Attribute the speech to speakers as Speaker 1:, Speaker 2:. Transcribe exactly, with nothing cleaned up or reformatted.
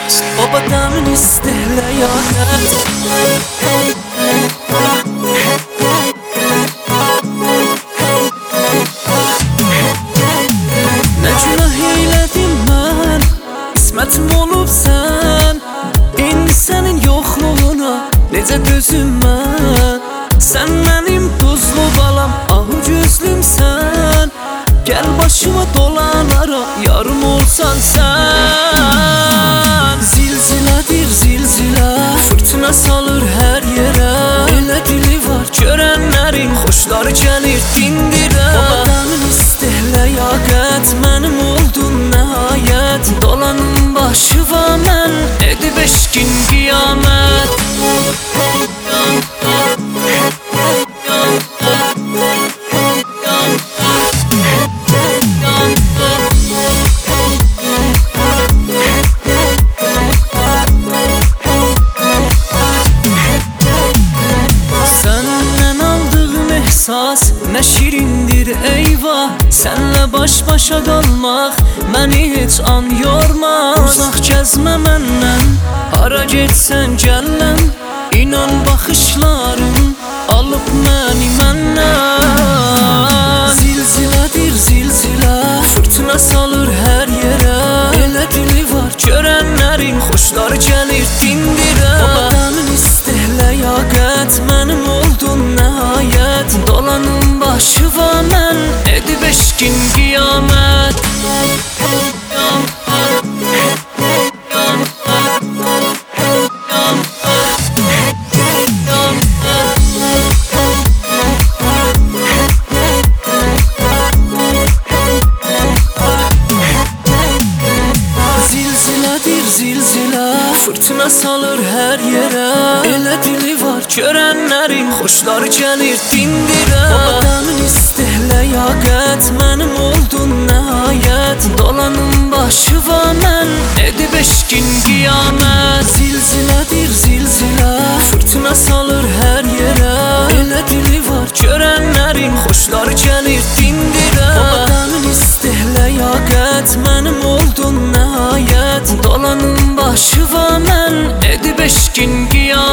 Speaker 1: Babadan istehlə yaqət. Nə günah eylədim mən, qismətim olub sən. İndi sənin yoxluğuna necə dözüm mən. Sən mənim tuzlu balam, ahu gözlümsən. Gəl başıma dolanara, yarım olsan sən. Zilzilədir zilzilə, fırtına salır hər yerə. Elə dili var görənlərin, xoşları gəlir dindirə. Babadan istehlə yaqət, mənim oldun nəhayət. Dolanın başı var mən, edib eşkin qiyamət. Nə şirindir eyvah, sənlə baş-başa qalmaq məni heç an yormaz. Uzaq gəzmə məndən, hara getsən gəlləm. İnan baxışların alıb məni məndən. Zilzilədir zilzilə, fırtına salır hər yerə. Elə dili var görənlərin, xoşları gəlir dindirə. Babadan istehlə yaqət, mənim oldun nəhayət. Dolanın başı var mən, edib eşkin qiyamət. Zilzilədir zilzilə, fırtına salır hər yerə. Elə dili var görənlərin, xoşları gəlir dindirə. Babadan istehlə yaqət, mənim oldun nəhayət. Dolanın başı var mən, edib eşkin qiyamət. Zilzilədir zilzilə, fırtına salır hər yerə. Elə dili var görənlərin, xoşları gəlir dindirə. Babadan istehlə yaqət, mənim oldun nəhayət. Dolanın başı var mən, edib eşkin qiyamət.